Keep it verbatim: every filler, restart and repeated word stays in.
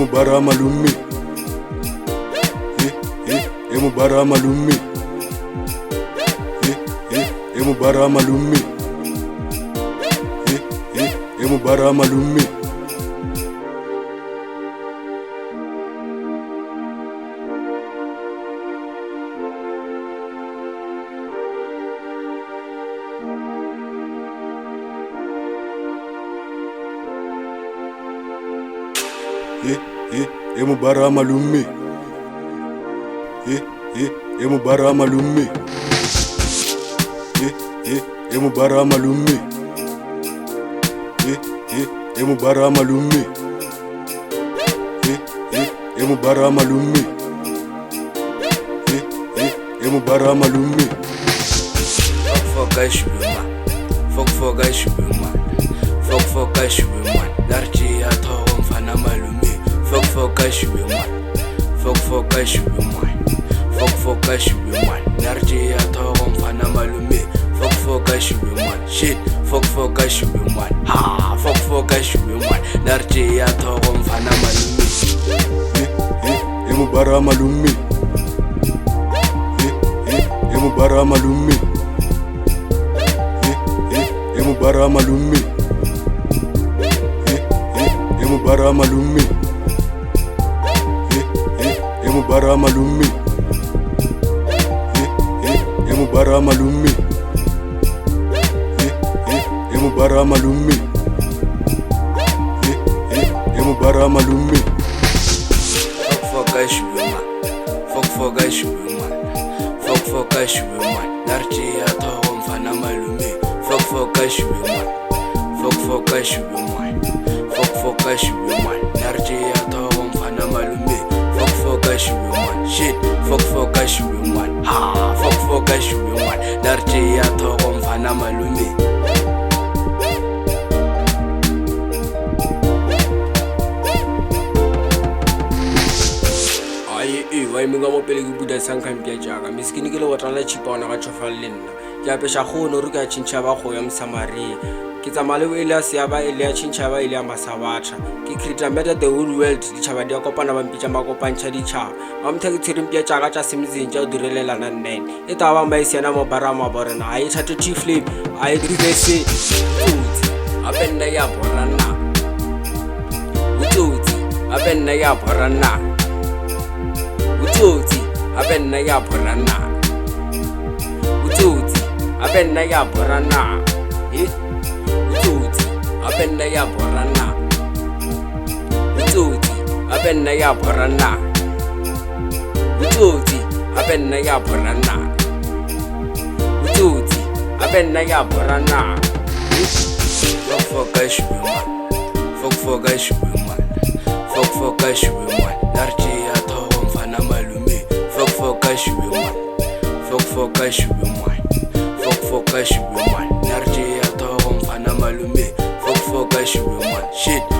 Emubara malumi, Emubara malumi, Emubara malumi, Emubara malumi. Emubara malumi, Emubara malumi, Emubara malumi, Emubara malumi, Emubara malumi, Emubara malumi. Fuck for guys, man. Fuck for guys, man. Fuck for guys, man. Darji ato mfana malumi. Fuck for guys, man. Fuck for guys, man. Fuck for guys, man. Darji ato mfana malumi. Fuck for guys, man. Shit. Fuck for guys, man. Ha. Fuck for guys, man. Darji ato mfana malumi. Emubara malumi, Emubara malumi, Emubara malumi, Emubara malumi, Emubara malumi, Emubara malumi, Emubara malumi, Emubara malumi. Fuck for guys, man. Fuck for guys, man. Fuck for guys, man. Darji ato mfana malumi. Fuck for guys, man. Fuck for guys, man. Fuck for guys, man. Darji ato mfana malumi. Fuck for guys, man. Shit. Fuck for guys, man. Ha. Fuck for guys, man. Darji ato mfana malumi. Why me go pele ke buda sang kan pia jaga miskini ke le watlala chipona ga tshofallenna ke apesha khono ru ka chincha ba go ya msamari ke tsamale o Elias ya ba Elia chincha ba Elia masabatha ke create meta the whole world di chaba di kopana ba mpitsa ma kopantsa di cha ba mtheke tsirim pia jaga tsa simzinja o direlela na nine e ta ba mai sena mo barama borena ai thathe chief flip ai direse utsi apenna ya borana utsi apenna ya borana Utsotsi apenna ya borana Utsotsi apenna ya borana eh Utsotsi apenna ya borana Utsotsi apenna ya borana Utsotsi apenna ya borana Utsotsi apenna ya borana Fuck for guys, man. Fuck for guys, man. Fuck for guys, man. Darji ato mfana malumi. Fuck for guys, man. Fuck for guys, man. Fuck for guys, man. Darji ato mfana malumi. Fuck for guys, man. Shit.